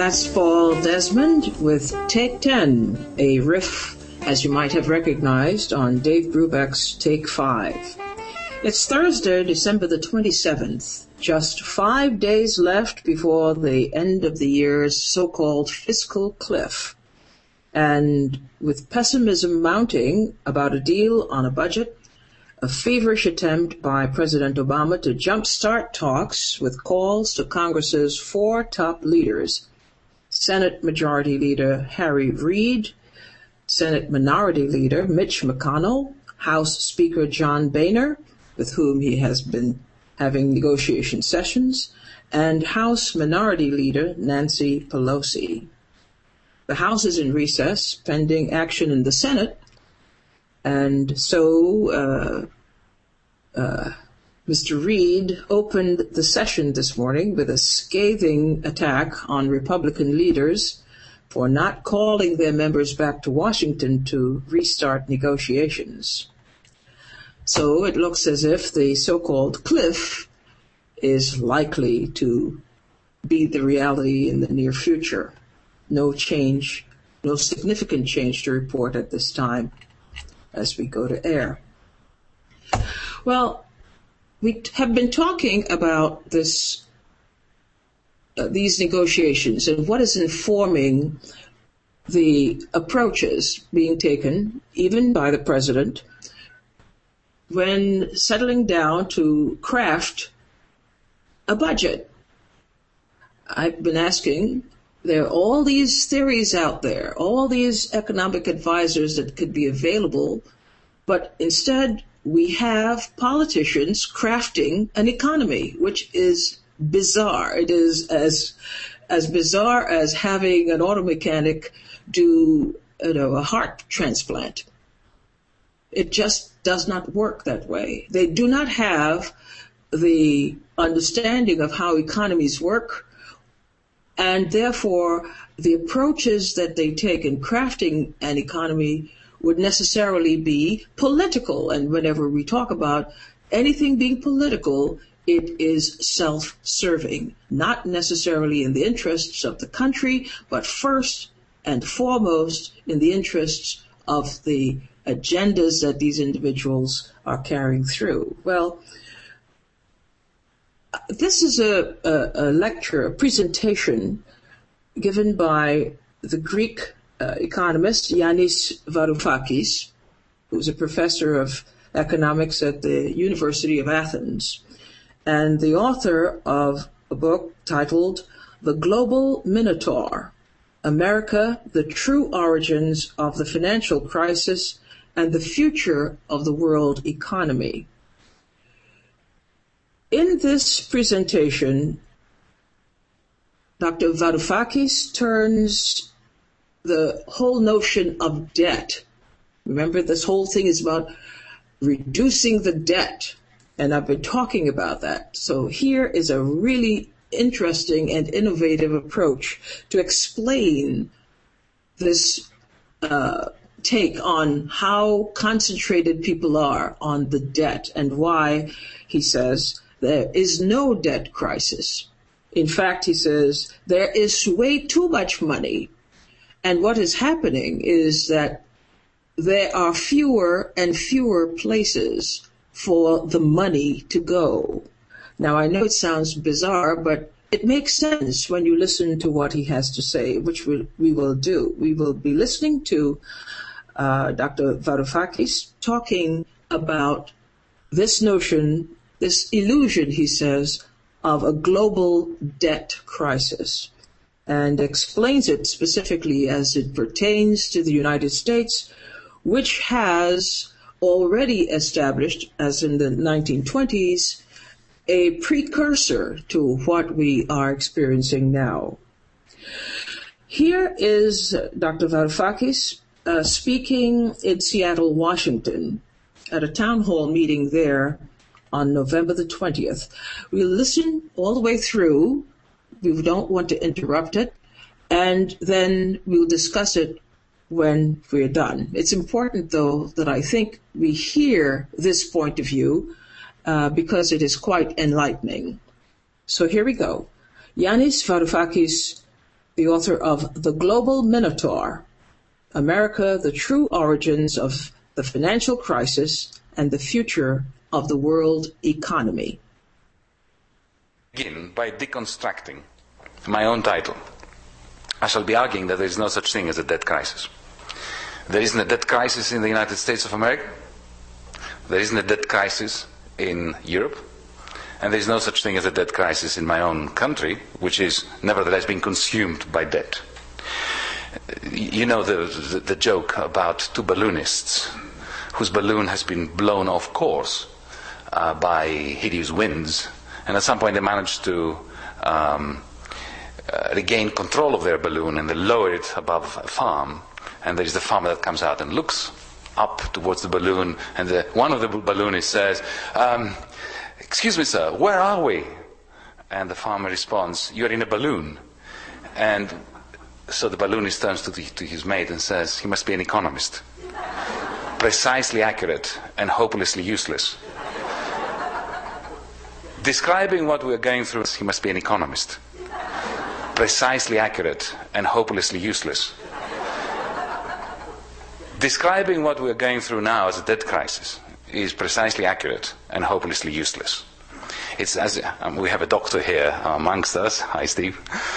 That's Paul Desmond with Take 10, a riff, as you might have recognized, on Dave Brubeck's Take 5. It's Thursday, December the 27th, just 5 days left before the end of the year's so-called fiscal cliff. And with pessimism mounting about a deal on a budget, a feverish attempt by President Obama to jumpstart talks with calls to Congress's four top leaders, Senate Majority Leader Harry Reid, Senate Minority Leader Mitch McConnell, House Speaker John Boehner, with whom he has been having negotiation sessions, and House Minority Leader Nancy Pelosi. The House is in recess, pending action in the Senate, and so Mr. Reid opened the session this morning with a scathing attack on Republican leaders for not calling their members back to Washington to restart negotiations. So it looks as if the so-called cliff is likely to be the reality in the near future. No change, no significant change to report at this time as we go to air. Well, we have been talking about these negotiations and what is informing the approaches being taken, even by the president, when settling down to craft a budget. I've been asking, there are all these theories out there, all these economic advisors that could be available, but instead we have politicians crafting an economy, which is bizarre. It is as bizarre as having an auto mechanic do a heart transplant. It just does not work that way. They do not have the understanding of how economies work, and therefore the approaches that they take in crafting an economy would necessarily be political. And whenever we talk about anything being political, it is self-serving, not necessarily in the interests of the country, but first and foremost in the interests of the agendas that these individuals are carrying through. Well, this is a lecture, a presentation given by the Greek economist Yanis Varoufakis, who's a professor of economics at the University of Athens, and the author of a book titled The Global Minotaur, America, the True Origins of the Financial Crisis and the Future of the World Economy. In this presentation, Dr. Varoufakis turns the whole notion of debt. Remember, this whole thing is about reducing the debt, and I've been talking about that. So here is a really interesting and innovative approach to explain this take on how concentrated people are on the debt and why, he says, there is no debt crisis. In fact, he says, there is way too much money. And what is happening is that there are fewer and fewer places for the money to go. Now, I know it sounds bizarre, but it makes sense when you listen to what he has to say, which we will do. We will be listening to Dr. Varoufakis talking about this notion, this illusion, he says, of a global debt crisis, and explains it specifically as it pertains to the United States, which has already established, as in the 1920s, a precursor to what we are experiencing now. Here is Dr. Varoufakis speaking in Seattle, Washington, at a town hall meeting there on November the 20th. We'll listen all the way through. We don't want to interrupt it, and then we'll discuss it when we're done. It's important, though, that I think we hear this point of view because it is quite enlightening. So here we go. Yanis Varoufakis the author of The Global Minotaur, America, the True Origins of the Financial Crisis and the Future of the World Economy. Begin by deconstructing my own title. I shall be arguing that there is no such thing as a debt crisis. There isn't a debt crisis in the United States of America. There isn't a debt crisis in Europe. And there is no such thing as a debt crisis in my own country, which is nevertheless being consumed by debt. You know the joke about two balloonists whose balloon has been blown off course by hideous winds, and at some point they managed to regain control of their balloon and they lower it above a farm, and there is the farmer that comes out and looks up towards the balloon, and one of the balloonists says, "Excuse me, sir, where are we?" And the farmer responds, "You're in a balloon." And so the balloonist turns to his mate and says, "He must be an economist. Precisely accurate and hopelessly useless." Describing what we are going through, he must be an economist. Precisely accurate and hopelessly useless. Describing what we are going through now as a debt crisis is precisely accurate and hopelessly useless. It's as we have a doctor here amongst us. Hi, Steve.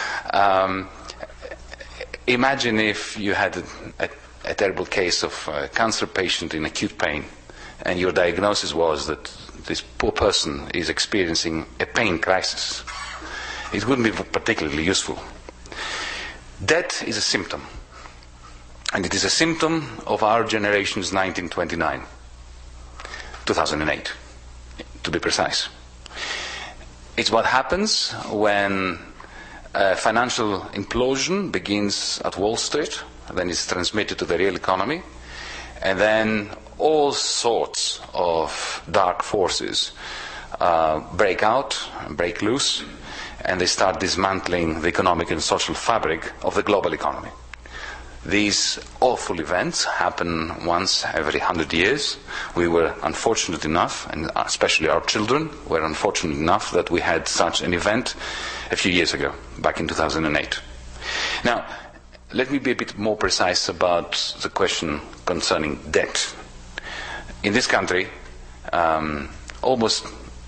Imagine if you had a terrible case of a cancer patient in acute pain, and your diagnosis was that this poor person is experiencing a pain crisis. It wouldn't be particularly useful. Debt is a symptom, and it is a symptom of our generation's 1929. 2008, to be precise. It's what happens when a financial implosion begins at Wall Street, and then it's transmitted to the real economy, and then all sorts of dark forces break out, break loose, and they start dismantling the economic and social fabric of the global economy. These awful events happen once every 100 years. We were unfortunate enough, and especially our children were unfortunate enough, that we had such an event a few years ago, back in 2008. Now, let me be a bit more precise about the question concerning debt. In this country, almost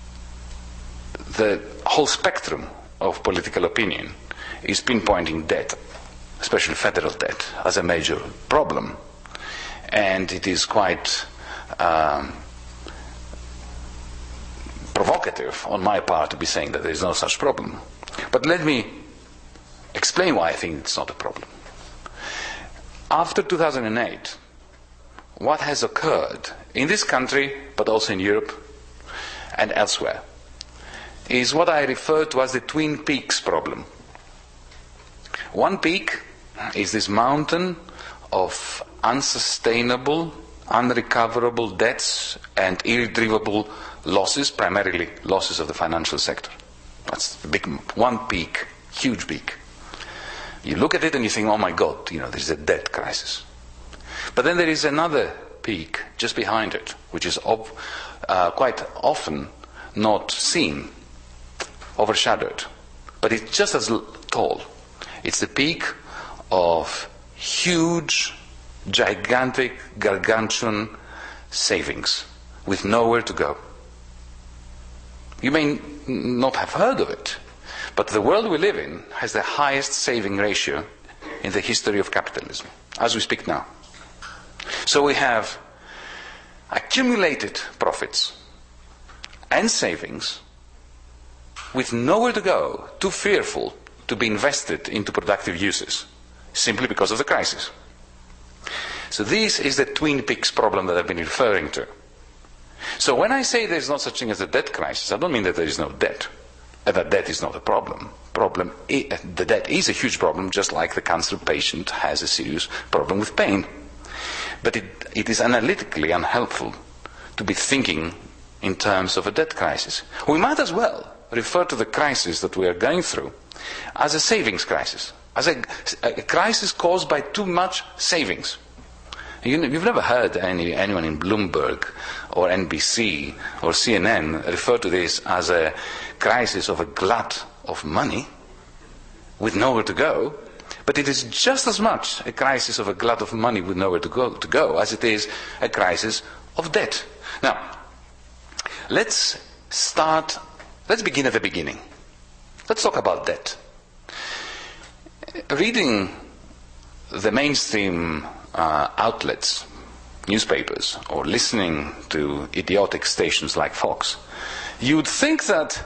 the whole spectrum of political opinion is pinpointing debt, especially federal debt, as a major problem. And it is quite provocative on my part to be saying that there is no such problem. But let me explain why I think it's not a problem. After 2008, what has occurred in this country, but also in Europe and elsewhere, is what I refer to as the Twin Peaks problem. One peak is this mountain of unsustainable, unrecoverable debts and irretrievable losses, primarily losses of the financial sector. That's the big one peak, huge peak. You look at it and you think, oh my God, there's a debt crisis. But then there is another peak just behind it, which is quite often not seen, overshadowed. But it's just as tall. It's the peak of huge, gigantic, gargantuan savings with nowhere to go. You may not have heard of it, but the world we live in has the highest saving ratio in the history of capitalism, as we speak now. So we have accumulated profits and savings with nowhere to go, too fearful to be invested into productive uses, simply because of the crisis. So this is the Twin Peaks problem that I've been referring to. So when I say there's no such thing as a debt crisis, I don't mean that there is no debt, and that debt is not a problem. The debt is a huge problem, just like the cancer patient has a serious problem with pain. But it is analytically unhelpful to be thinking in terms of a debt crisis. We might as well refer to the crisis that we are going through as a savings crisis, as a crisis caused by too much savings. You've never heard anyone in Bloomberg or NBC or CNN refer to this as a crisis of a glut of money with nowhere to go. But it is just as much a crisis of a glut of money with nowhere to go as it is a crisis of debt. Now, let's begin at the beginning. Let's talk about debt. Reading the mainstream outlets, newspapers, or listening to idiotic stations like Fox, you would think that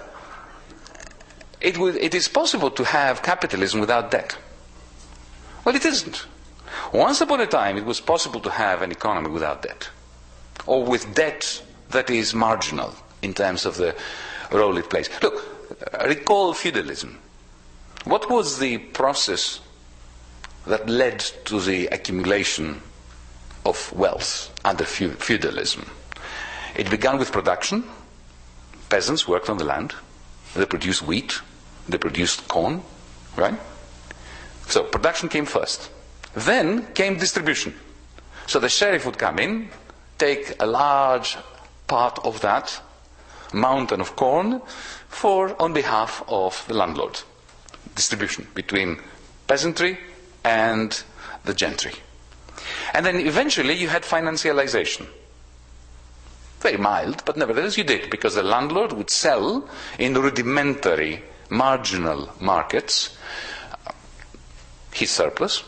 it is possible to have capitalism without debt. Well, it isn't. Once upon a time, it was possible to have an economy without debt, or with debt that is marginal in terms of the role it plays. Look, recall feudalism. What was the process that led to the accumulation of wealth under feudalism? It began with production. Peasants worked on the land. They produced wheat. They produced corn, right? So production came first. Then came distribution. So the sheriff would come in, take a large part of that mountain of corn on behalf of the landlord. Distribution between peasantry and the gentry. And then eventually you had financialization. Very mild, but nevertheless you did, because the landlord would sell in rudimentary, marginal markets his surplus,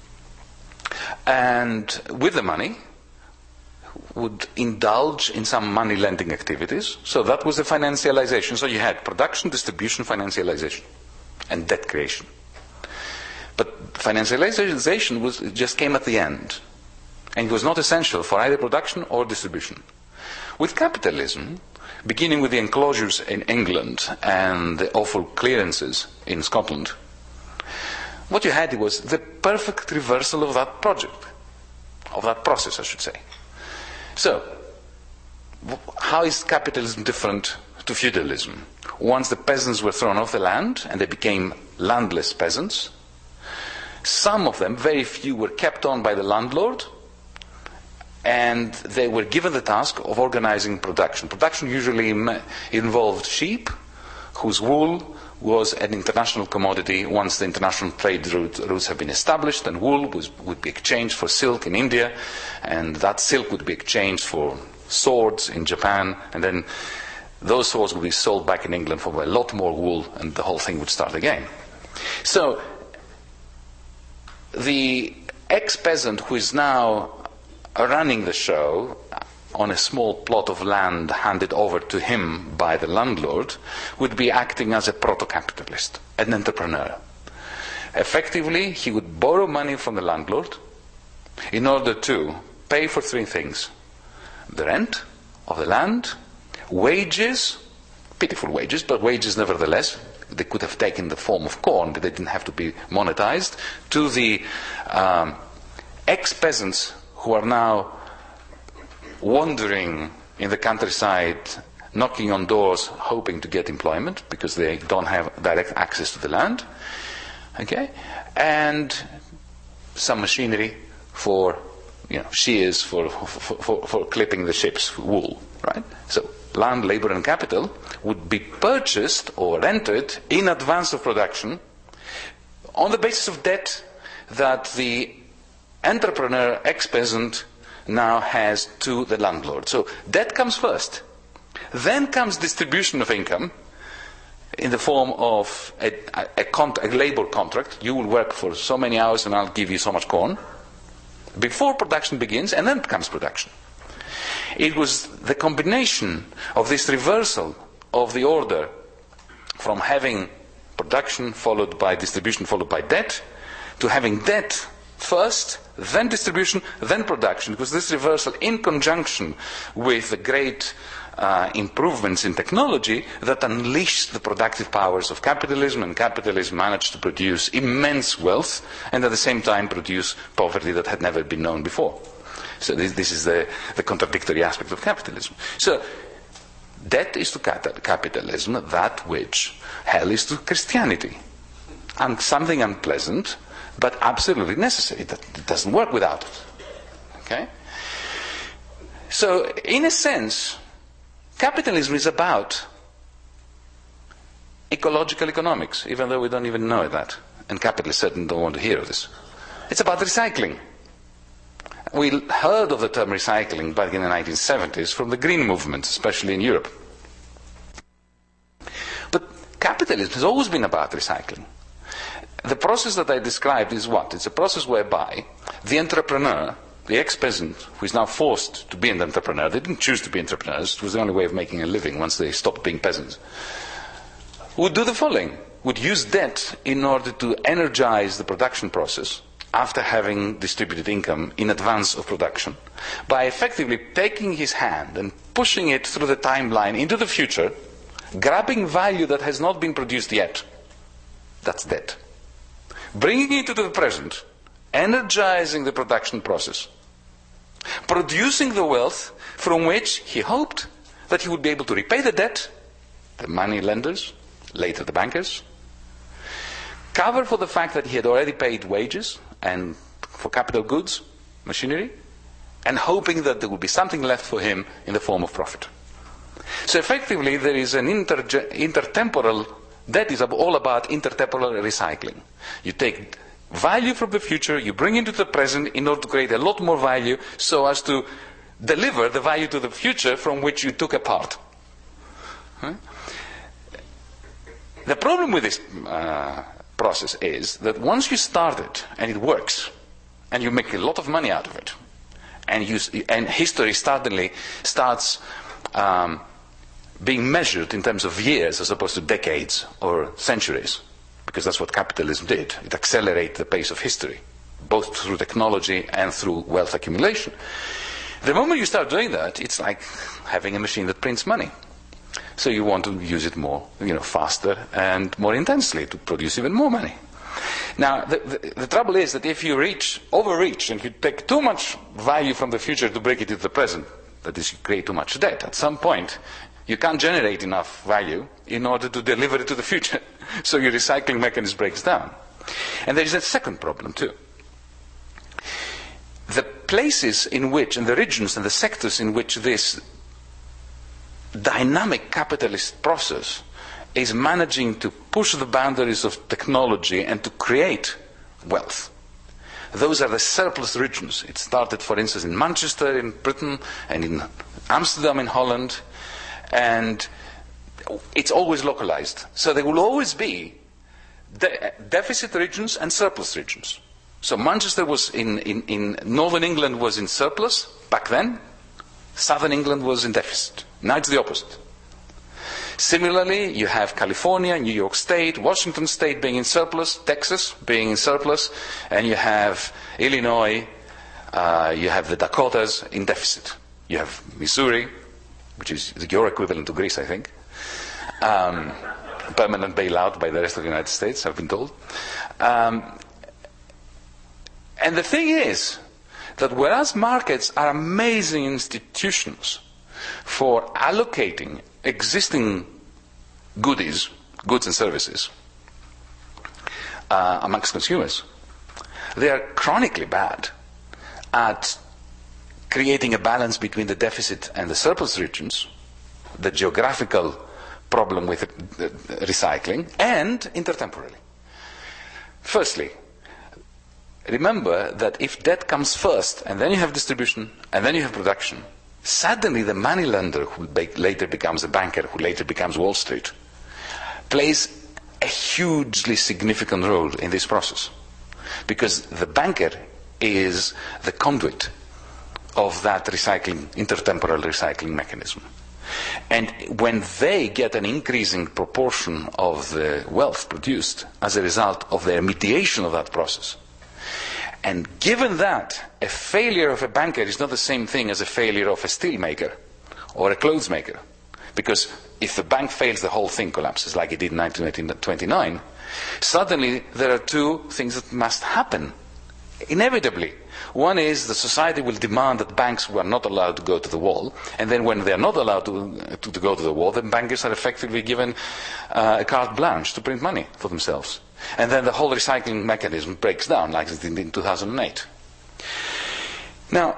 and with the money would indulge in some money lending activities. So that was the financialization. So you had production, distribution, financialization, and debt creation. But financialization just came at the end, and it was not essential for either production or distribution. With capitalism, beginning with the enclosures in England and the awful clearances in Scotland, what you had was the perfect reversal of that process, I should say. So, how is capitalism different to feudalism? Once the peasants were thrown off the land and they became landless peasants, some of them, very few, were kept on by the landlord, and they were given the task of organizing production. Production usually involved sheep, whose wool was an international commodity once the international trade routes have been established, and wool would be exchanged for silk in India, and that silk would be exchanged for swords in Japan, and then those swords would be sold back in England for a lot more wool, and the whole thing would start again. So the ex-peasant who is now running the show on a small plot of land handed over to him by the landlord would be acting as a proto-capitalist, an entrepreneur. Effectively, he would borrow money from the landlord in order to pay for three things: the rent of the land, wages, pitiful wages, but wages nevertheless. They could have taken the form of corn, but they didn't have to be monetized, to the ex-peasants who are now wandering in the countryside, knocking on doors, hoping to get employment because they don't have direct access to the land. Okay? And some machinery for, shears for clipping the sheep's wool. Right? So land, labor, and capital would be purchased or rented in advance of production on the basis of debt that the entrepreneur, ex-peasant, now has to the landlord. So debt comes first. Then comes distribution of income in the form of a labor contract. You will work for so many hours and I'll give you so much corn. Before production begins, and then comes production. It was the combination of this reversal of the order from having production followed by distribution followed by debt to having debt first, then distribution, then production. Because this reversal, in conjunction with the great improvements in technology that unleashed the productive powers of capitalism, and capitalism managed to produce immense wealth and at the same time produce poverty that had never been known before. So this is the contradictory aspect of capitalism. So debt is to capitalism that which hell is to Christianity. And something unpleasant, but absolutely necessary. It doesn't work without it. Okay? So, in a sense, capitalism is about ecological economics, even though we don't even know that. and capitalists certainly don't want to hear of this. It's about recycling. We heard of the term recycling back in the 1970s from the green movement, especially in Europe. But capitalism has always been about recycling. The process that I described is what? It's a process whereby the entrepreneur, the ex-peasant, who is now forced to be an entrepreneur, they didn't choose to be entrepreneurs, it was the only way of making a living once they stopped being peasants, would do the following, would use debt in order to energize the production process after having distributed income in advance of production, by effectively taking his hand and pushing it through the timeline into the future, grabbing value that has not been produced yet. That's debt. Bringing it to the present, energizing the production process, producing the wealth from which he hoped that he would be able to repay the debt, the money lenders, later the bankers, cover for the fact that he had already paid wages and for capital goods, machinery, and hoping that there would be something left for him in the form of profit. So effectively there is an intertemporal, that is all about intertemporal recycling. You take value from the future, you bring it into the present in order to create a lot more value so as to deliver the value to the future from which you took a part. Huh? The problem with this process is that once you start it and it works and you make a lot of money out of it and history suddenly starts being measured in terms of years as opposed to decades or centuries, because that's what capitalism did. It accelerated the pace of history, both through technology and through wealth accumulation. The moment you start doing that, it's like having a machine that prints money. So you want to use it more, faster and more intensely to produce even more money. Now, the trouble is that if you overreach, and you take too much value from the future to bring it into the present, that is, you create too much debt. At some point, you can't generate enough value in order to deliver it to the future. So your recycling mechanism breaks down. And there is a second problem too. The places in which, and the regions and the sectors in which this dynamic capitalist process is managing to push the boundaries of technology and to create wealth, those are the surplus regions. It started, for instance, in Manchester in Britain and in Amsterdam in Holland, and it's always localized. So there will always be deficit regions and surplus regions. So Manchester was in Northern England was in surplus back then. Southern England was in deficit. Now it's the opposite. Similarly, you have California, New York State, Washington State being in surplus, Texas being in surplus, and you have Illinois, you have the Dakotas in deficit. You have Missouri, which is your equivalent to Greece, I think. Permanent bailout by the rest of the United States, I've been told. And the thing is that whereas markets are amazing institutions for allocating existing goods and services amongst consumers, they are chronically bad at creating a balance between the deficit and the surplus regions, the geographical problem with recycling, and intertemporally. Firstly, remember that if debt comes first, and then you have distribution, and then you have production, suddenly the moneylender, who later becomes a banker, who later becomes Wall Street, plays a hugely significant role in this process. Because the banker is the conduit of that intertemporal recycling mechanism. And when they get an increasing proportion of the wealth produced as a result of their mediation of that process, and given that a failure of a banker is not the same thing as a failure of a steel maker or a clothes maker, because if the bank fails, the whole thing collapses, like it did in 1929, suddenly there are two things that must happen, inevitably. One is the society will demand that banks were not allowed to go to the wall, and then when they're not allowed to go to the wall, then bankers are effectively given a carte blanche to print money for themselves. And then the whole recycling mechanism breaks down, like it did in 2008. Now,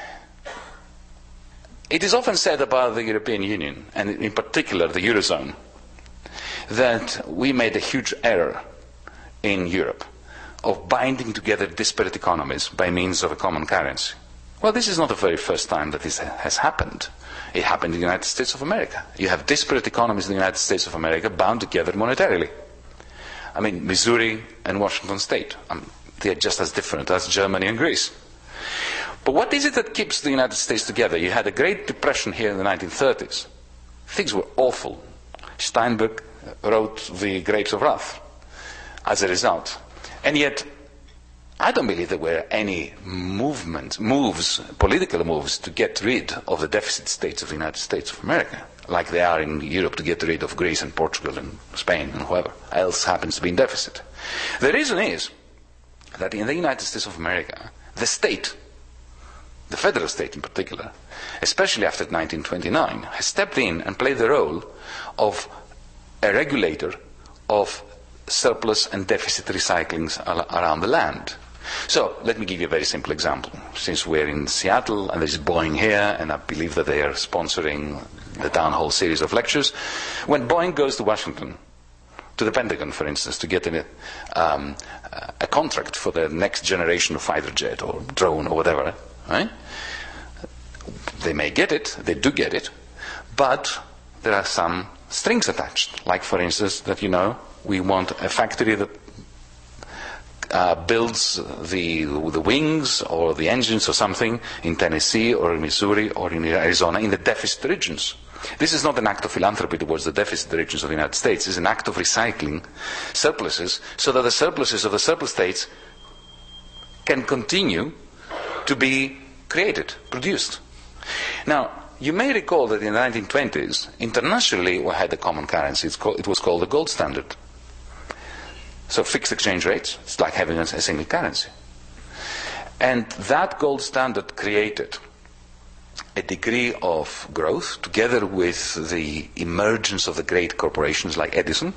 it is often said about the European Union, and in particular the Eurozone, that we made a huge error in Europe of binding together disparate economies by means of a common currency. Well, this is not the very first time that this has happened. It happened in the United States of America. You have disparate economies in the United States of America bound together monetarily. I mean, Missouri and Washington State, they're just as different as Germany and Greece. But what is it that keeps the United States together? You had a Great Depression here in the 1930s. Things were awful. Steinbeck wrote The Grapes of Wrath as a result. And yet, I don't believe there were any political moves to get rid of the deficit states of the United States of America, like they are in Europe to get rid of Greece and Portugal and Spain and whoever else happens to be in deficit. The reason is that in the United States of America, the state, the federal state in particular, especially after 1929, has stepped in and played the role of a regulator of surplus and deficit recyclings around the land. So, let me give you a very simple example. Since we're in Seattle and there's Boeing here, and I believe that they are sponsoring the town hall series of lectures, when Boeing goes to Washington, to the Pentagon, for instance, to get a contract for the next generation of fighter jet or drone or whatever, right? They may get it, they do get it, but there are some strings attached. Like, for instance, that, we want a factory that builds the wings or the engines or something in Tennessee or in Missouri or in Arizona in the deficit regions. This is not an act of philanthropy towards the deficit regions of the United States. It's an act of recycling surpluses so that the surpluses of the surplus states can continue to be created, produced. Now, you may recall that in the 1920s, internationally we had a common currency. It was called the gold standard. So fixed exchange rates, it's like having a single currency. And that gold standard created a degree of growth together with the emergence of the great corporations like Edison,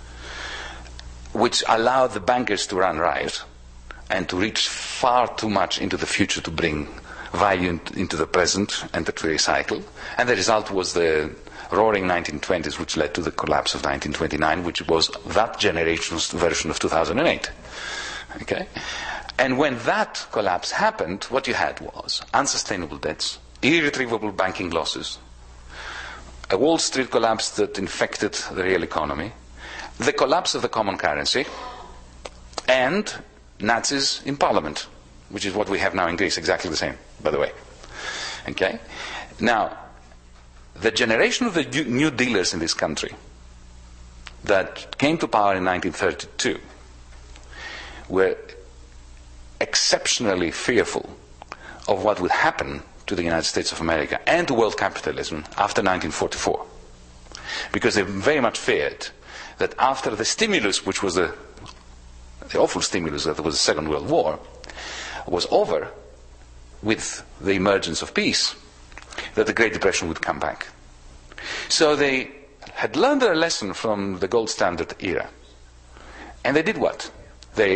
which allowed the bankers to run riot and to reach far too much into the future to bring value into the present and to recycle. And the result was the roaring 1920s, which led to the collapse of 1929, which was that generation's version of 2008. Okay? And when that collapse happened, what you had was unsustainable debts, irretrievable banking losses, a Wall Street collapse that infected the real economy, the collapse of the common currency, and Nazis in parliament, which is what we have now in Greece, exactly the same, by the way. Okay? Now, the generation of the new dealers in this country that came to power in 1932 were exceptionally fearful of what would happen to the United States of America and to world capitalism after 1944. Because they very much feared that after the stimulus, which was the awful stimulus that was the Second World War, was over with the emergence of peace, that the Great Depression would come back. So they had learned their lesson from the gold standard era. And they did what? They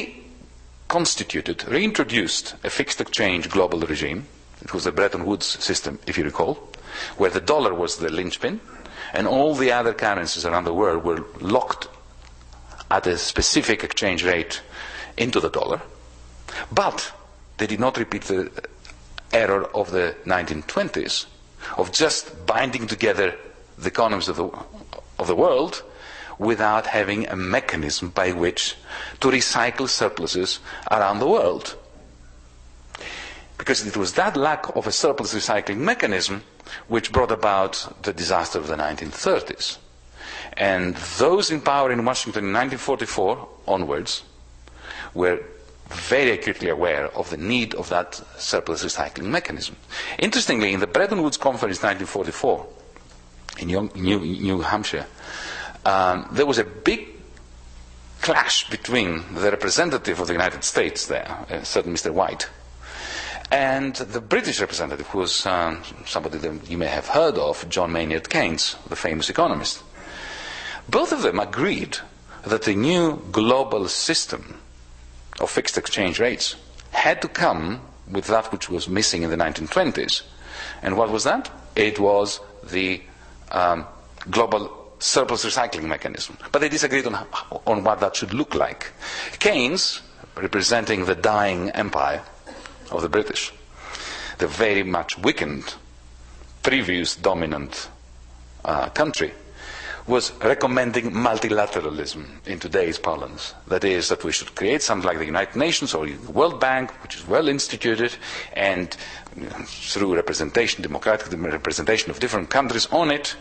reintroduced a fixed exchange global regime. It was the Bretton Woods system, if you recall, where the dollar was the linchpin, and all the other currencies around the world were locked at a specific exchange rate into the dollar. But they did not repeat the error of the 1920s of just binding together the economies of the world without having a mechanism by which to recycle surpluses around the world. Because it was that lack of a surplus recycling mechanism which brought about the disaster of the 1930s. And those in power in Washington in 1944 onwards were very acutely aware of the need of that surplus recycling mechanism. Interestingly, in the Bretton Woods Conference 1944 in New Hampshire, there was a big clash between the representative of the United States there, a certain Mr. White, and the British representative, who was somebody that you may have heard of, John Maynard Keynes, the famous economist. Both of them agreed that the new global system of fixed exchange rates had to come with that which was missing in the 1920s. And what was that? It was the global surplus recycling mechanism. But they disagreed on what that should look like. Keynes, representing the dying empire of the British, the very much weakened previous dominant country, was recommending multilateralism in today's parlance. That is, that we should create something like the United Nations or the World Bank, which is well instituted, and through representation, democratic representation of different countries on it,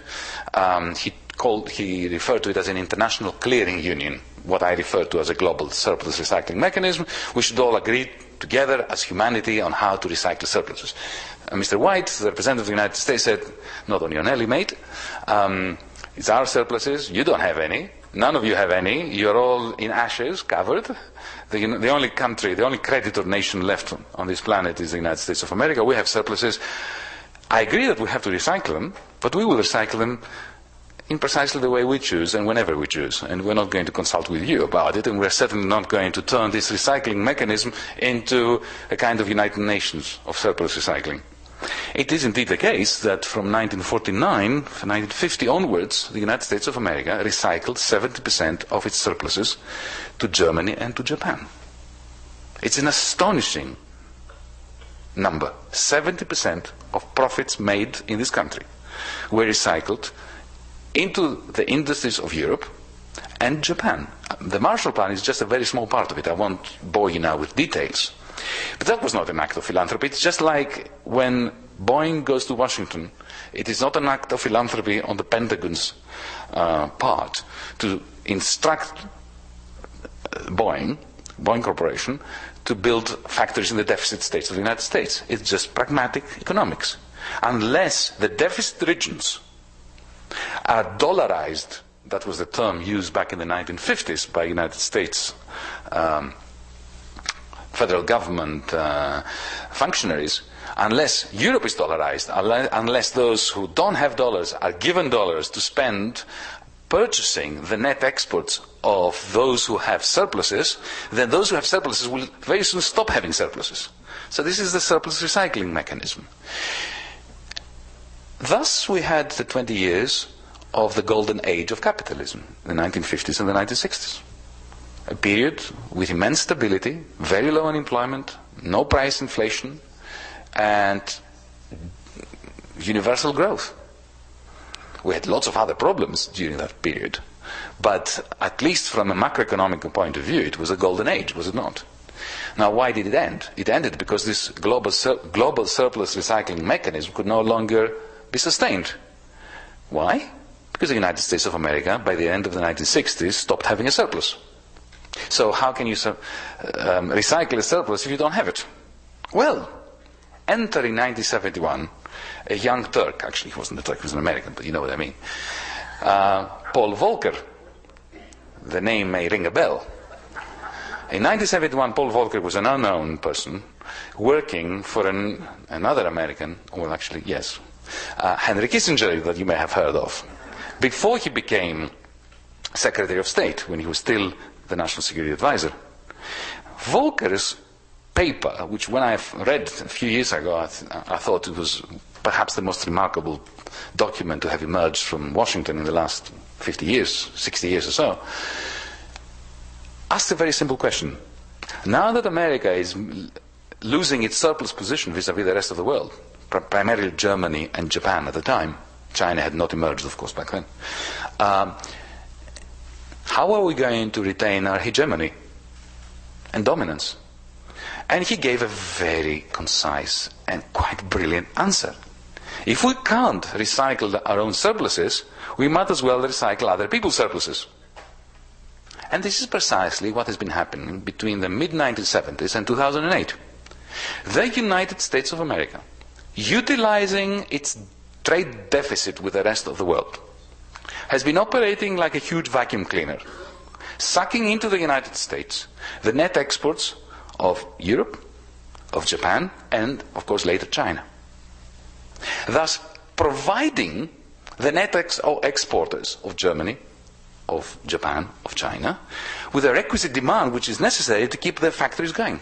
he referred to it as an international clearing union, what I refer to as a global surplus recycling mechanism. We should all agree together as humanity on how to recycle surpluses. Mr. White, the representative of the United States, said, not on your Nelly, mate. It's our surpluses. You don't have any. None of you have any. You're all in ashes, covered. The only country, the only creditor nation left on this planet is the United States of America. We have surpluses. I agree that we have to recycle them, but we will recycle them in precisely the way we choose and whenever we choose. And we're not going to consult with you about it, and we're certainly not going to turn this recycling mechanism into a kind of United Nations of surplus recycling. It is indeed the case that from 1949, from 1950 onwards, the United States of America recycled 70% of its surpluses to Germany and to Japan. It's an astonishing number. 70% of profits made in this country were recycled into the industries of Europe and Japan. The Marshall Plan is just a very small part of it. I won't bore you now with details. But that was not an act of philanthropy. It's just like when Boeing goes to Washington, it is not an act of philanthropy on the Pentagon's part to instruct Boeing Corporation, to build factories in the deficit states of the United States. It's just pragmatic economics. Unless the deficit regions are dollarized, that was the term used back in the 1950s by United States federal government functionaries, unless Europe is dollarized, unless those who don't have dollars are given dollars to spend purchasing the net exports of those who have surpluses, then those who have surpluses will very soon stop having surpluses. So this is the surplus recycling mechanism. Thus we had the 20 years of the golden age of capitalism, the 1950s and the 1960s. A period with immense stability, very low unemployment, no price inflation, and universal growth. We had lots of other problems during that period, but at least from a macroeconomic point of view, it was a golden age, was it not? Now, why did it end? It ended because this global surplus recycling mechanism could no longer be sustained. Why? Because the United States of America, by the end of the 1960s, stopped having a surplus. So how can you recycle a surplus if you don't have it? Well, enter in 1971 a young Turk. Actually, he wasn't a Turk, he was an American, but you know what I mean. Paul Volcker. The name may ring a bell. In 1971, Paul Volcker was an unknown person working for another American, well, actually, yes, Henry Kissinger, that you may have heard of, before he became Secretary of State, when he was still the National Security Advisor. Volcker's paper, which when I read a few years ago, I thought it was perhaps the most remarkable document to have emerged from Washington in the last 50 years, 60 years or so, asked a very simple question. Now that America is losing its surplus position vis-à-vis the rest of the world, primarily Germany and Japan at the time, China had not emerged, of course, back then, how are we going to retain our hegemony and dominance? And he gave a very concise and quite brilliant answer. If we can't recycle our own surpluses, we might as well recycle other people's surpluses. And this is precisely what has been happening between the mid-1970s and 2008. The United States of America, utilizing its trade deficit with the rest of the world, has been operating like a huge vacuum cleaner, sucking into the United States the net exports of Europe, of Japan, and, of course, later China. Thus, providing the net exporters of Germany, of Japan, of China, with the requisite demand which is necessary to keep their factories going.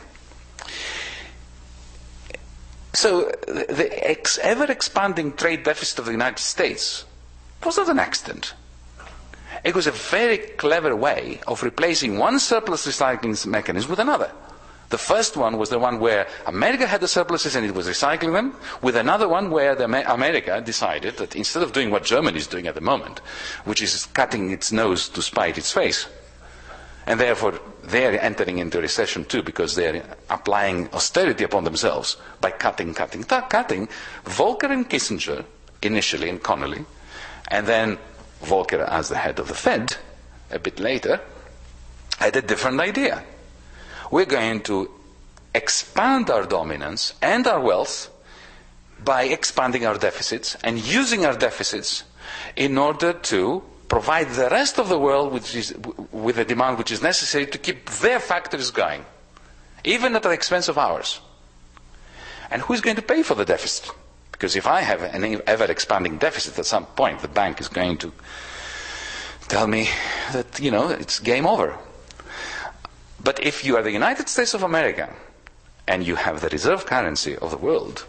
So, the ever-expanding trade deficit of the United States was not an accident. It was a very clever way of replacing one surplus recycling mechanism with another. The first one was the one where America had the surpluses and it was recycling them, with another one where America decided that instead of doing what Germany is doing at the moment, which is cutting its nose to spite its face, and therefore they're entering into recession too because they're applying austerity upon themselves by cutting. Volcker and Kissinger, initially, and Connolly, and then Volcker as the head of the Fed, a bit later, had a different idea. We're going to expand our dominance and our wealth by expanding our deficits and using our deficits in order to provide the rest of the world with the demand which is necessary to keep their factories going, even at the expense of ours. And who's going to pay for the deficit? Because if I have an ever-expanding deficit, at some point the bank is going to tell me that, it's game over. But if you are the United States of America and you have the reserve currency of the world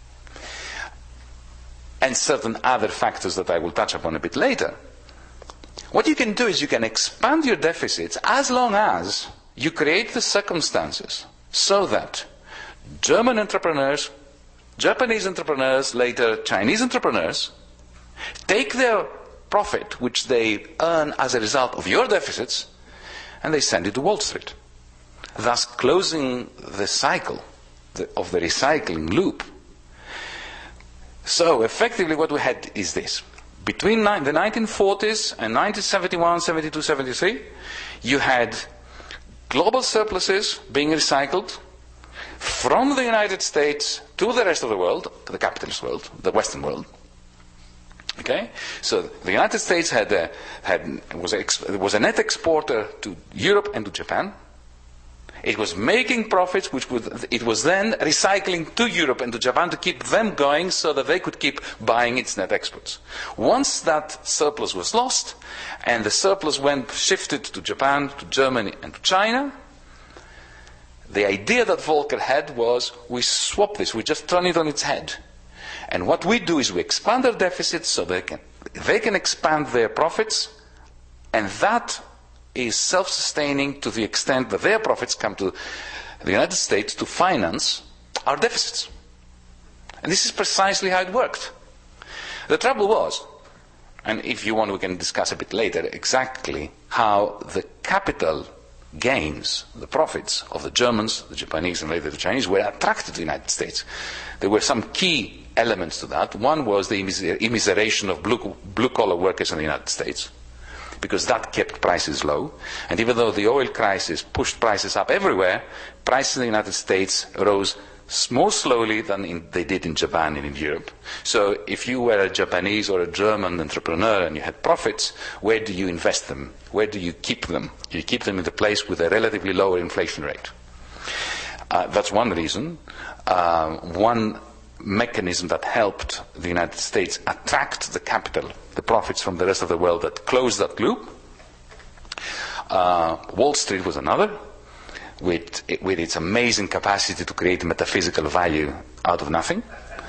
and certain other factors that I will touch upon a bit later, what you can do is you can expand your deficits as long as you create the circumstances so that German entrepreneurs, Japanese entrepreneurs, later Chinese entrepreneurs, take their profit which they earn as a result of your deficits and they send it to Wall Street, thus closing the cycle of the recycling loop. So effectively what we had is this. Between the 1940s and 1971, 72, 73, you had global surpluses being recycled from the United States to the rest of the world, to the capitalist world, the Western world. Okay, so the United States was a net exporter to Europe and to Japan. It was making profits, it was then recycling to Europe and to Japan to keep them going, so that they could keep buying its net exports. Once that surplus was lost, and the surplus shifted to Japan, to Germany, and to China, the idea that Volcker had was, we swap this, we just turn it on its head. And what we do is we expand their deficits so they can expand their profits, and that is self-sustaining to the extent that their profits come to the United States to finance our deficits. And this is precisely how it worked. The trouble was, and if you want we can discuss a bit later exactly how the capital gains, the profits of the Germans, the Japanese, and later the Chinese were attracted to the United States. There were some key elements to that. One was the immiseration of blue-collar workers in the United States, because that kept prices low. And even though the oil crisis pushed prices up everywhere, prices in the United States rose more slowly than they did in Japan and in Europe. So if you were a Japanese or a German entrepreneur and you had profits, where do you invest them? Where do you keep them? You keep them in the place with a relatively lower inflation rate. That's one reason. One mechanism that helped the United States attract the capital, the profits from the rest of the world, that closed that loop. Wall Street was another, with its amazing capacity to create metaphysical value out of nothing.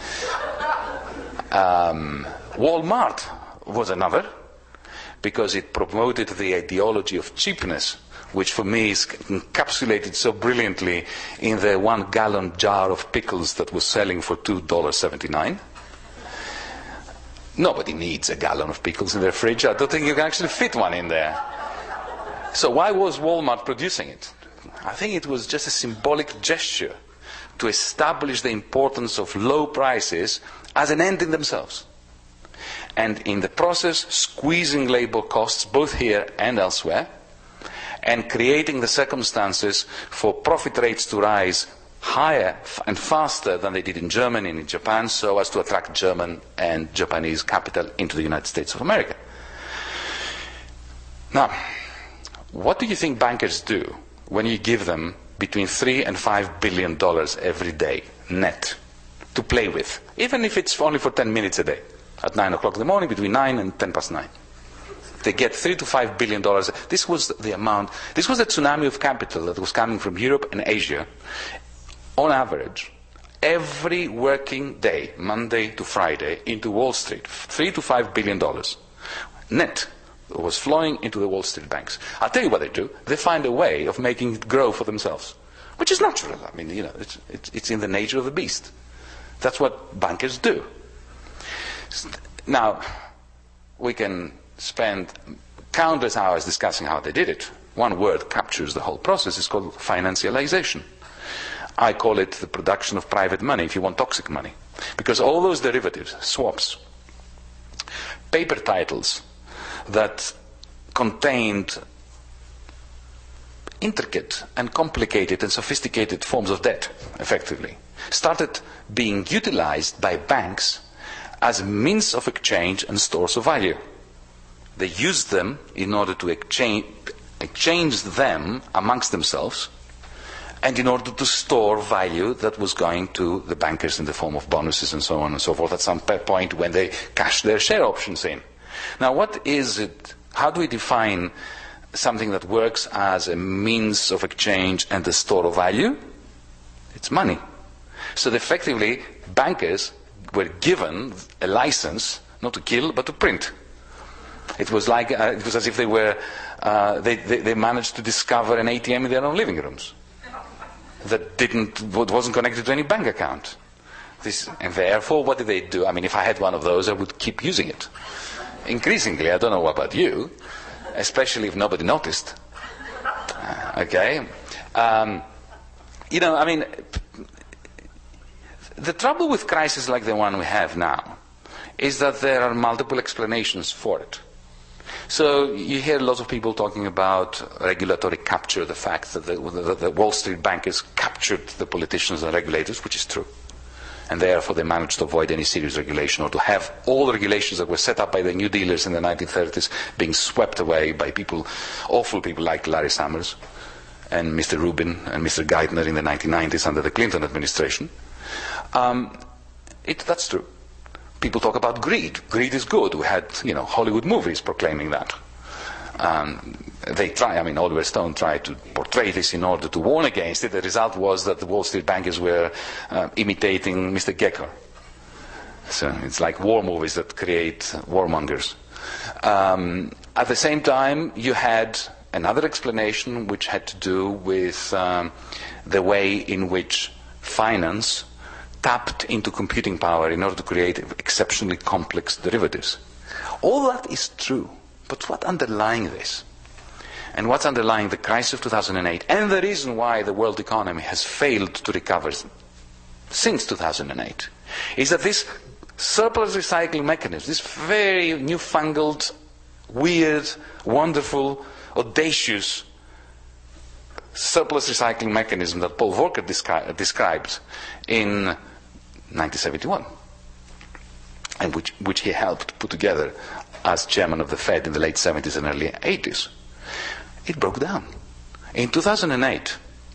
Walmart was another, because it promoted the ideology of cheapness, which for me is encapsulated so brilliantly in the 1 gallon jar of pickles that was selling for $2.79. Nobody needs a gallon of pickles in their fridge. I don't think you can actually fit one in there. So why was Walmart producing it? I think it was just a symbolic gesture to establish the importance of low prices as an end in themselves. And in the process, squeezing labor costs both here and elsewhere, and creating the circumstances for profit rates to rise higher and faster than they did in Germany and in Japan, so as to attract German and Japanese capital into the United States of America. Now, what do you think bankers do when you give them between $3 and $5 billion every day, net, to play with, even if it's only for 10 minutes a day, at 9 o'clock in the morning, between 9 and 10 past 9? They get $3 to $5 billion. This was the amount, this was the tsunami of capital that was coming from Europe and Asia. On average, every working day, Monday to Friday, into Wall Street, $3 to $5 billion, net, was flowing into the Wall Street banks. I'll tell you what they do. They find a way of making it grow for themselves, which is natural. I mean, it's in the nature of the beast. That's what bankers do. Now, we can spend countless hours discussing how they did it. One word captures the whole process. It's called financialization. I call it the production of private money, if you want toxic money. Because all those derivatives, swaps, paper titles that contained intricate and complicated and sophisticated forms of debt, effectively, started being utilized by banks as a means of exchange and stores of value. They used them in order to exchange them amongst themselves, and in order to store value that was going to the bankers in the form of bonuses and so on and so forth at some point when they cashed their share options in. Now, what is it? How do we define something that works as a means of exchange and a store of value? It's money. So effectively, bankers were given a license not to kill but to print. It was like it was as if they were they managed to discover an ATM in their own living rooms that wasn't connected to any bank account. And therefore, what did they do? I mean, if I had one of those, I would keep using it. Increasingly, I don't know about you, especially if nobody noticed. Okay? I mean, the trouble with crises like the one we have now is that there are multiple explanations for it. So you hear lots of people talking about regulatory capture, the fact that the Wall Street bankers captured the politicians and regulators, which is true. And therefore they managed to avoid any serious regulation, or to have all the regulations that were set up by the New Dealers in the 1930s being swept away by awful people like Larry Summers and Mr. Rubin and Mr. Geithner in the 1990s under the Clinton administration. That's true. People talk about greed. Greed is good. We had, Hollywood movies proclaiming that. Oliver Stone tried to portray this in order to warn against it. The result was that the Wall Street bankers were imitating Mr. Gecker. So it's like war movies that create warmongers. At the same time, you had another explanation which had to do with the way in which finance tapped into computing power in order to create exceptionally complex derivatives. All that is true, but what's underlying this? And what's underlying the crisis of 2008, and the reason why the world economy has failed to recover since 2008, is that this surplus recycling mechanism, this very newfangled, weird, wonderful, audacious surplus recycling mechanism that Paul Volcker described in 1971, and which he helped put together as chairman of the Fed in the late 70s and early 80s, it broke down. In 2008,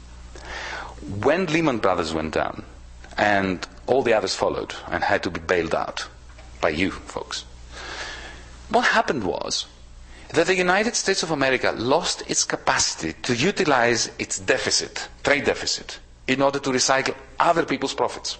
when Lehman Brothers went down, and all the others followed and had to be bailed out by you folks, what happened was that the United States of America lost its capacity to utilize its deficit, trade deficit, in order to recycle other people's profits.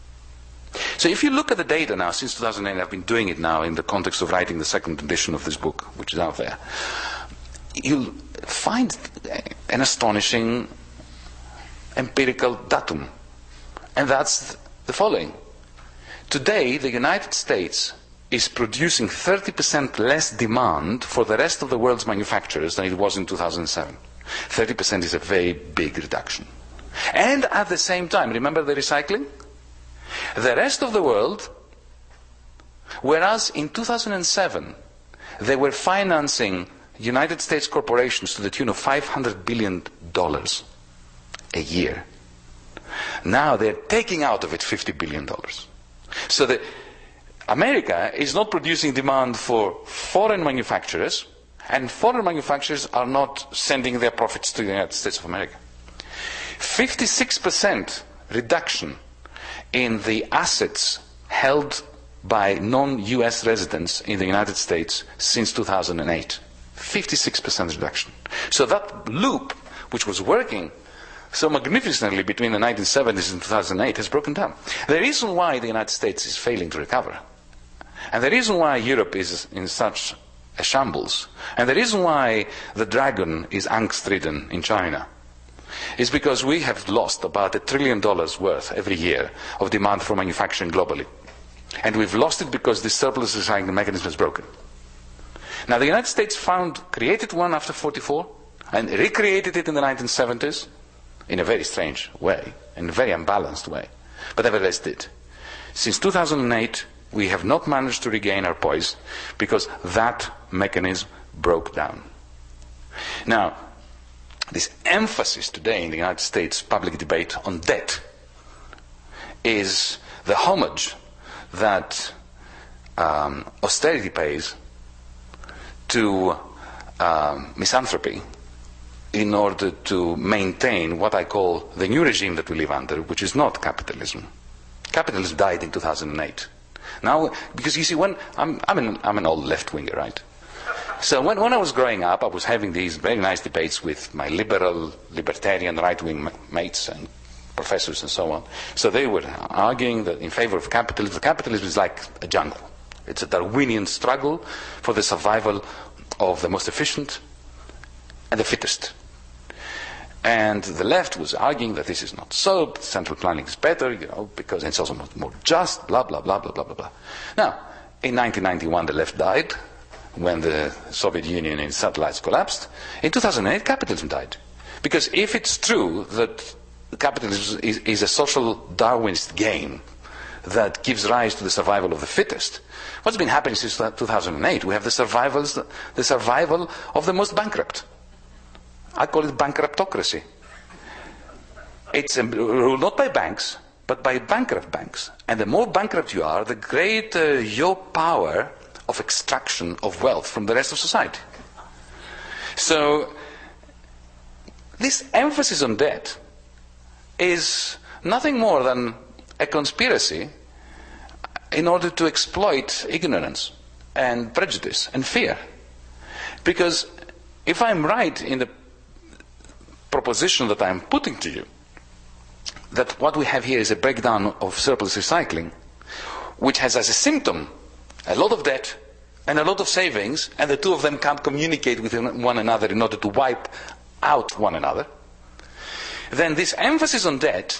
So if you look at the data now, since 2008, I've been doing it now in the context of writing the second edition of this book, which is out there, you'll find an astonishing empirical datum. And that's the following. Today, the United States is producing 30% less demand for the rest of the world's manufacturers than it was in 2007. 30% is a very big reduction. And at the same time, remember the recycling? The rest of the world, whereas in 2007 they were financing United States corporations to the tune of $500 billion a year, now they're taking out of it $50 billion. So America is not producing demand for foreign manufacturers, and foreign manufacturers are not sending their profits to the United States of America. 56% reduction in the assets held by non-US residents in the United States since 2008. 56% reduction. So that loop, which was working so magnificently between the 1970s and 2008, has broken down. The reason why the United States is failing to recover, and the reason why Europe is in such a shambles. And the reason why the dragon is angst-ridden in China is because we have lost about $1 trillion worth every year of demand for manufacturing globally. And we've lost it because the surplus recycling mechanism is broken. Now the United States created one after 1944 and recreated it in the 1970s in a very strange way, in a very unbalanced way, but nevertheless did. Since 2008, we have not managed to regain our poise because that mechanism broke down. Now, this emphasis today in the United States public debate on debt is the homage that austerity pays to misanthropy in order to maintain what I call the new regime that we live under, which is not capitalism. Capitalism died in 2008. Now, because you see, when I'm an old left-winger, right? So when I was growing up, I was having these very nice debates with my libertarian, right-wing mates and professors and so on. So they were arguing that in favor of capitalism. Capitalism is like a jungle. It's a Darwinian struggle for the survival of the most efficient and the fittest. And the left was arguing that this is not so, central planning is better, because it's also more just, blah, blah, blah, blah, blah, blah, blah. Now, in 1991, the left died when the Soviet Union and its satellites collapsed. In 2008, capitalism died. Because if it's true that capitalism is a social Darwinist game that gives rise to the survival of the fittest, what's been happening since 2008? We have the survival of the most bankrupt. I call it bankruptocracy. It's ruled not by banks, but by bankrupt banks. And the more bankrupt you are, the greater your power of extraction of wealth from the rest of society. So, this emphasis on debt is nothing more than a conspiracy in order to exploit ignorance and prejudice and fear. Because if I'm right in the proposition that I'm putting to you, that what we have here is a breakdown of surplus recycling, which has as a symptom a lot of debt and a lot of savings, and the two of them can't communicate with one another in order to wipe out one another, then this emphasis on debt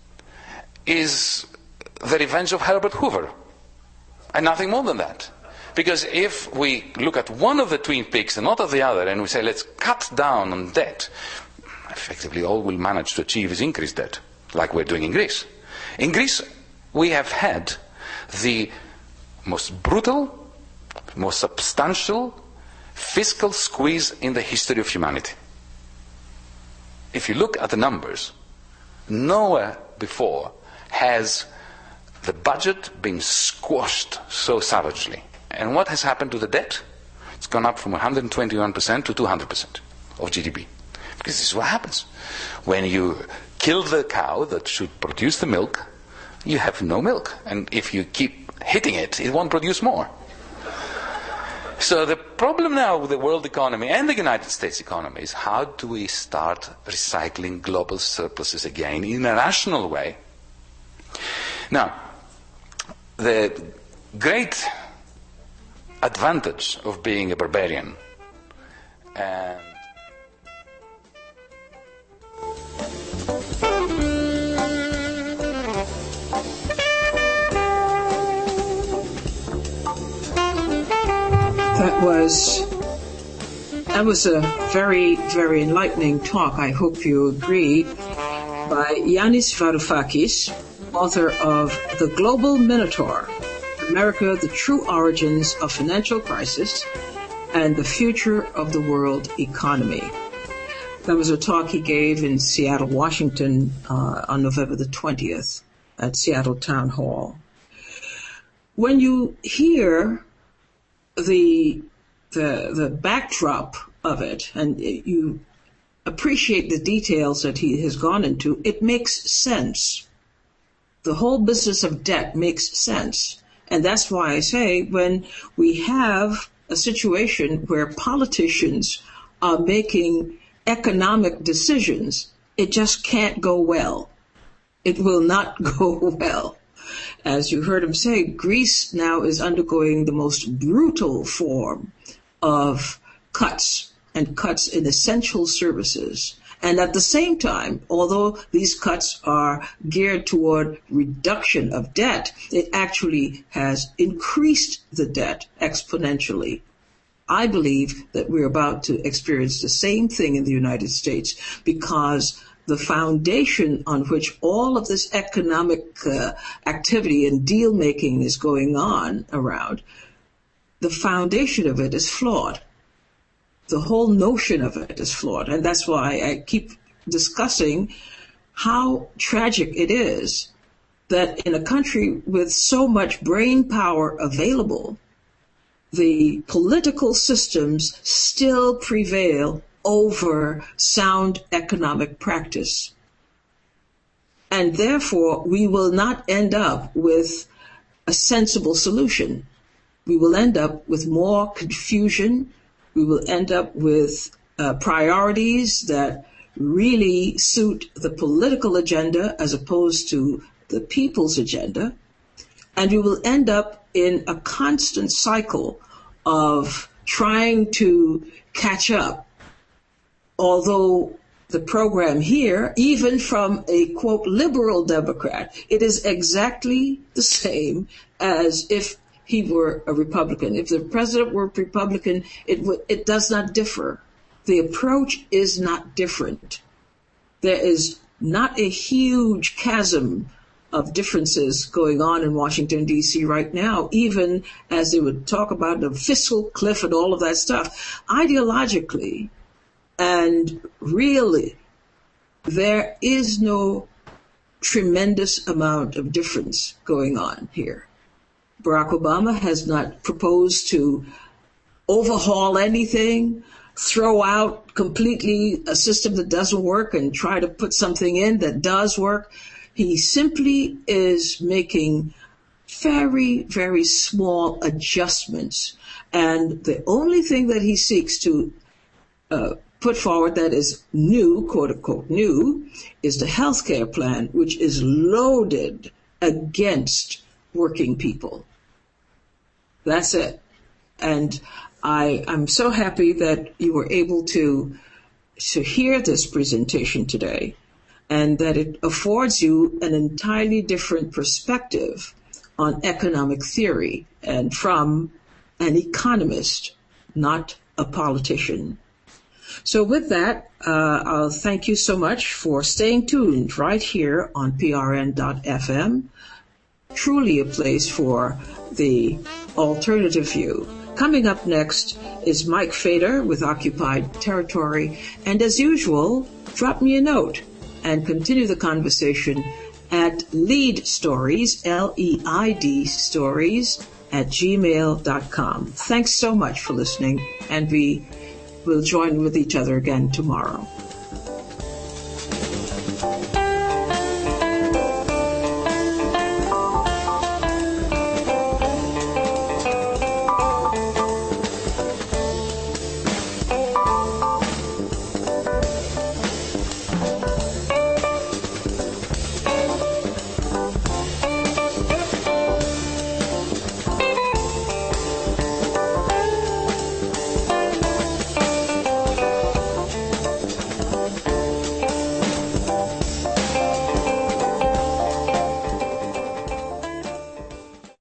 is the revenge of Herbert Hoover, and nothing more than that. Because if we look at one of the twin peaks and not at the other, and we say let's cut down on debt, effectively all we'll manage to achieve is increased debt, like we're doing in Greece. In Greece, we have had the most brutal, most substantial fiscal squeeze in the history of humanity. If you look at the numbers, nowhere before has the budget been squashed so savagely. And what has happened to the debt? It's gone up from 121% to 200% of GDP. Because this is what happens. When you kill the cow that should produce the milk, you have no milk. And if you keep hitting it, it won't produce more. So the problem now with the world economy and the United States economy is how do we start recycling global surpluses again in a rational way? Now, the great advantage of being a barbarian and That was a very, very enlightening talk, I hope you agree, by Yanis Varoufakis, author of The Global Minotaur, America, the True Origins of Financial Crisis and the Future of the World Economy. That was a talk he gave in Seattle, Washington on November the 20th at Seattle Town Hall. When you hear the backdrop of it, and you appreciate the details that he has gone into, it makes sense. The whole business of debt makes sense. And that's why I say when we have a situation where politicians are making economic decisions, it just can't go well. It will not go well. As you heard him say, Greece now is undergoing the most brutal form of cuts and cuts in essential services. And at the same time, although these cuts are geared toward reduction of debt, it actually has increased the debt exponentially. I believe that we're about to experience the same thing in the United States because the foundation on which all of this economic activity and deal making is going on around, the foundation of it is flawed. The whole notion of it is flawed. And that's why I keep discussing how tragic it is that in a country with so much brain power available, the political systems still prevail over sound economic practice. And therefore, we will not end up with a sensible solution. We will end up with more confusion. We will end up with priorities that really suit the political agenda as opposed to the people's agenda. And we will end up in a constant cycle of trying to catch up. Although the program here, even from a, quote, liberal Democrat, it is exactly the same as if he were a Republican. If the president were a Republican, it does not differ. The approach is not different. There is not a huge chasm of differences going on in Washington, D.C. right now, even as they would talk about the fiscal cliff and all of that stuff. Ideologically and really, there is no tremendous amount of difference going on here. Barack Obama has not proposed to overhaul anything, throw out completely a system that doesn't work and try to put something in that does work. He simply is making very, very small adjustments. And the only thing that he seeks to put forward that is new, quote unquote new, is the health care plan, which is loaded against working people. That's it. And I'm so happy that you were able to hear this presentation today and that it affords you an entirely different perspective on economic theory and from an economist, not a politician. So with that, I'll thank you so much for staying tuned right here on PRN.FM. Truly a place for the alternative view. Coming up next is Mike Fader with Occupied Territory. And as usual, drop me a note and continue the conversation at Leid Stories, L-E-I-D Stories, @gmail.com. Thanks so much for listening, and we will join with each other again tomorrow.